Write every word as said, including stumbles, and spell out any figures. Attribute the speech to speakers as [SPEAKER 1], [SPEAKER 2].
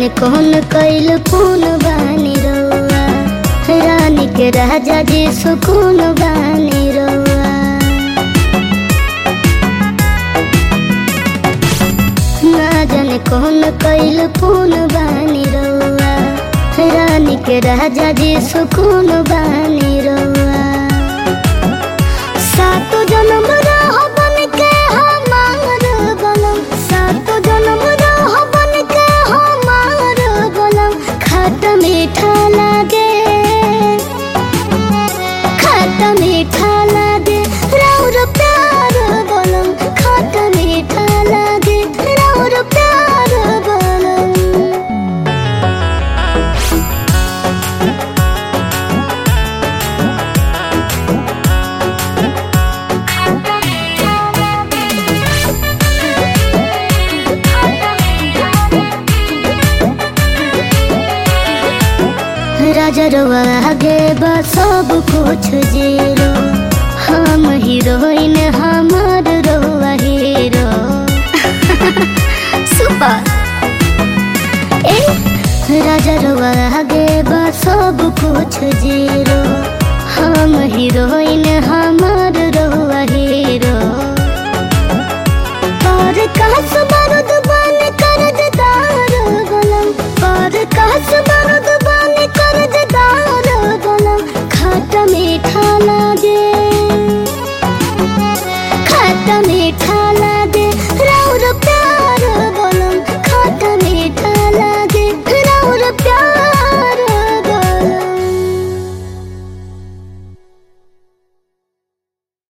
[SPEAKER 1] जाने कौन कैल कौन बानी रउआ, रानी के राजा जी सुकून बानी रउआ। ना जाने कौन कैल कौन बानी रउआ, रानी के राजा जी सुकून बानी रउआ। सातो जन्म रहो बन के हमार बलम, सातो जन्म रहो बन के हमार बलम। खट्टा मीठा लागे, खट्टा मीठा लागे राउर प्यार बलम, खट्टा मीठा लागे राउर प्यार बलम। राजा रवा आगे बा सब कुछ जीरो, हम हीरोइन हमार रवा हीरो। सुपर ए राजा रवा आगे बा सब कुछ जीरो, हम हीरोइन हमार रवा हीरो। पर कास बारूद बन कर्जदार गलम, पर कास बारूद बन कर्जदार गलम। खट्टा मीठा लागे, खट्टा मीठा